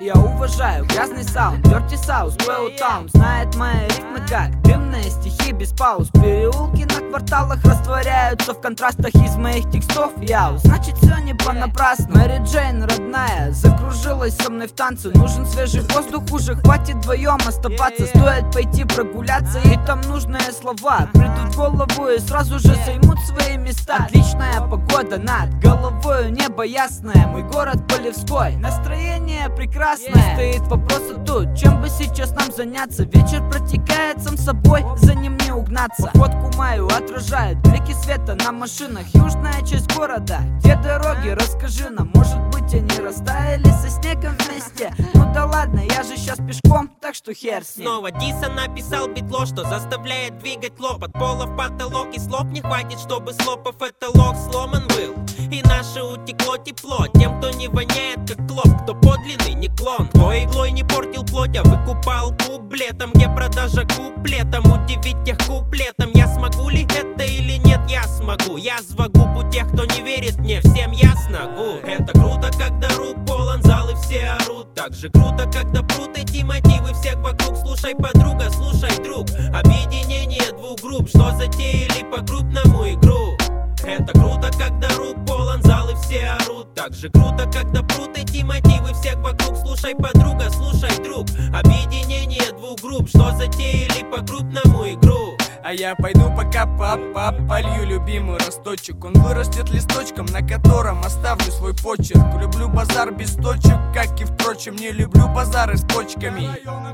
Я уважаю грязный саунд, Dirty South, Spell Town. Знает мои рифмы как дымные стихи без пауз. Переулки на кварталах растворяются в контрастах из моих текстов. Яу, значит все не понапрасну. Мэри Джейн, родная, закружилась со мной в танце. Нужен свежий воздух, уже хватит вдвоем оставаться. Стоит пойти прогуляться, и там нужные слова придут в голову и сразу же займут свои места. Отличная погода над головой, небо ясное. Мой город Полевской, настроение прекрасное. Стоит вопрос тут, чем бы сейчас нам заняться. Вечер протекает сам собой, за ним не угнаться. Походку мою отражают блики света на машинах. Южная часть города, где дороги, расскажи нам. Может быть они растаяли со снегом вместе. Ну да ладно, я же сейчас пешком, так что хер с ним. Снова Диса написал битло, что заставляет двигать лоб. От пола в потолок, и слов не хватит, чтобы слопав это лог сломан был. И наше утекло тепло тем, кто не воняет как клоп, кто подлинный не клон, кто иглой не портил плоть, а выкупал куплетом. Где продажа куплетом, удивить тех куплетом. Я смогу ли это или нет, я смогу. Я звогу у тех, кто не верит мне, всем ясно. Это круто, когда рук полон зал и все орут. Так же круто, когда прут эти мотивы всех вокруг. Слушай, подруга, слушай, друг. Объединение двух групп, что затеяли по-крупному игру. Это круто, когда рук полон зал и все орут. Так же круто, когда прут эти мотивы всех вокруг. Слушай, подруга, слушай, друг. Объединение двух групп, что затеяли по-крупному игру. А я пойду пока полью любимый росточек. Он вырастет листочком, на котором оставлю свой почерк. Люблю базар без точек, как и впрочем не люблю базары с почками.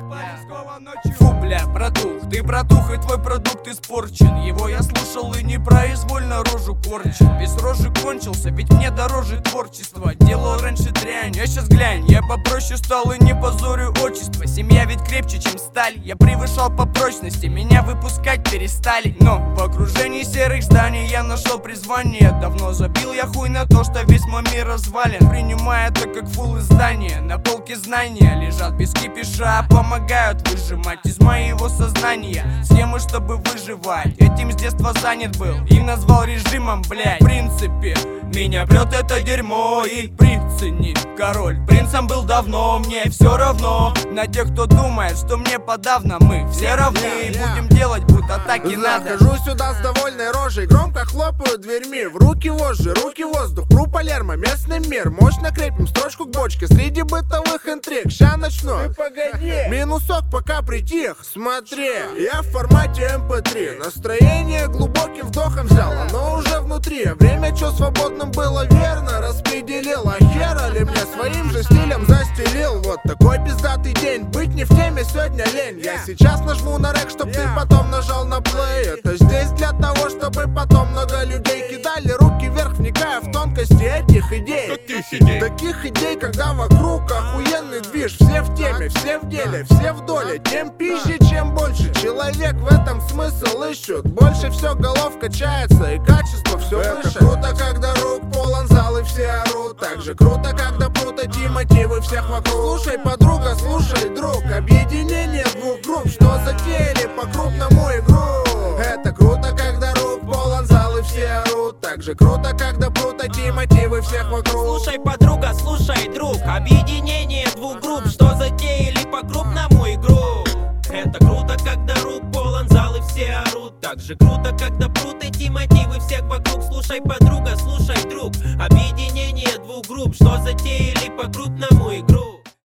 Фу, бля, братух, ты братух и твой продукт испорчен. Его я слушал и непроизвольно рожу корчил. Весь рожи кончился, ведь мне дороже творчество. Делал раньше дрянь, а сейчас глянь, я попроще стал и не позорю отчество. Семья ведь крепче, чем сталь. Я превышал по прочности, меня выпускать перестали. Но в окружении серых зданий я нашел призвание. Давно забил я хуй на то, что весь мой мир развален. Принимая это как фулл издание. На полке знания лежат без кипиша, помогают выжимать из моего сознания схемы, чтобы выживать. Этим с детства занят был и назвал режимом, блядь. В принципе, меня прет это дерьмо, и принцы не король. Принцем был давно, мне все равно на тех, кто думает, что мне подавно. Мы все равны и будем делать, будто так и надо. Захожу сюда с довольной рожей, громко хлопаю дверьми. В руки вожжи, руки воздух, пру Палермо, местный мир. Мощно крепим строчку к бочке среди бытовых интриг. Ща начну, ты погоди. Минусок пока притих, смотри. Я в формате MP3, настроение глубоким вдохом взял. Оно уже внутри, время чё свободным было верно распределил. А хера ли мне своим же стилем застелил. Вот такой пиздатый день, быть не в теме сегодня лень. Я сейчас нажму на рек, чтоб ты потом нажал на плей. Это здесь для того, чтобы потом много людей кидали руки вверх, вникая в тонкости этих идей. Таких идей, когда вокруг охуенный движ. Все в теме, все в деле, все в доле. Тем пизже, чем больше человек в этом смысл ищут. Больше все голов качается и качество все выше. Это круто, когда рук полон зал и все орут. Так же круто, когда прут эти мотивы всех вокруг. Слушай, подруга, слушай, друг. Объединение двух групп, что затеяли по-крупному игру. Это круто, когда рук полон зал и все орут. Так же круто, когда прут эти мотивы всех вокруг. Слушай, подруга, слушай, друг. Объединение двух групп, что затеяли по-крупному игру. Это круто, когда рук полон зал и все орут. Так же круто, когда прут эти мотивы всех вокруг. Слушай, подруга, слушай, друг. Объединение двух групп, что затеяли по-крупному игру.